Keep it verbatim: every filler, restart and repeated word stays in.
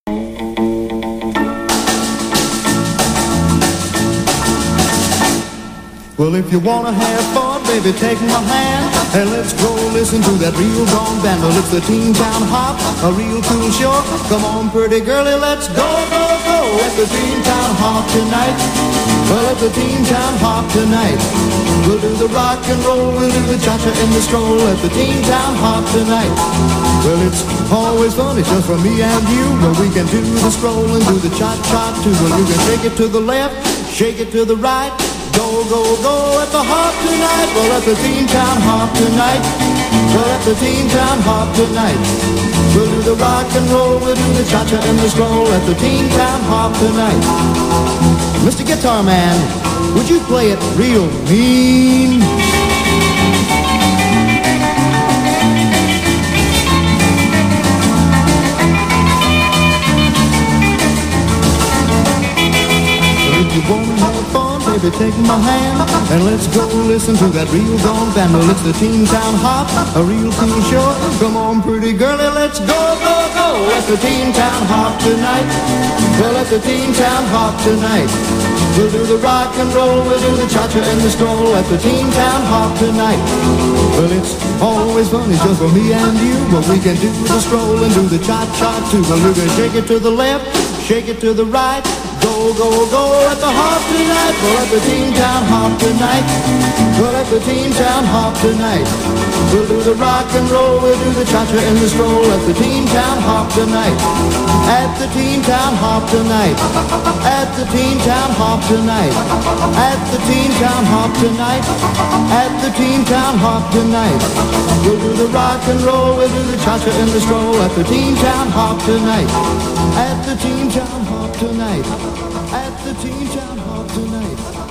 Well, if you wanna have fun, baby, take my hand and let's go listen to that real gone band. Well, it's the Teen Town Hop, a real cool show. Come on, pretty girlie, let's go, go, go at the Teen Town Hop tonight. Well, at the Teen Town Hop tonight, we'll do the rock and roll, we'll do the cha-cha and the stroll at the Teen Town Hop tonight. Well, it's always fun, it's just for me and you. Well, we can do the stroll and do the cha-cha too. Well, you can shake it to the left, shake it to the right. Go, go, go at the hop tonight. Well, at the Teen Town Hop tonight. Well, at the Teen Town Hop tonight. We'll do the rock and roll, we'll do the cha-cha and the stroll at the Teen Town Hop tonight. Mister Guitar Man, would you play it real mean? If you wanna have fun, baby, take my hand and let's go listen to that real gone band. Well, it's the Teen Town Hop, a real cool show. Come on, pretty girlie, let's go, go, go at the Teen Town Hop tonight. Well, at the Teen Town Hop tonight, we'll do the rock and roll, we'll do the cha-cha and the stroll at the Teen Town Hop tonight. Well, it's always fun, it's just for me and you. Well, we can do the stroll and do the cha-cha too. Well, we can shake it to the left, shake it to the right. Go, go, go at the hop tonight. Well, at the Teen Town Hop tonight. Well, at the Teen Town Hop tonight. We'll do the rock and roll, we'll do the cha-cha and the stroll at the Teen Town Hop tonight. At the Teen Town Hop tonight. At the Teen Town Hop tonight. At the Teen Town Hop tonight. At the Teen Town Hop tonight. We'll do the rock and roll, we'll do the cha-cha and the stroll at the Teen Town Hop tonight. At the Teen Town Hop tonight. At the Teen Town Hop tonight.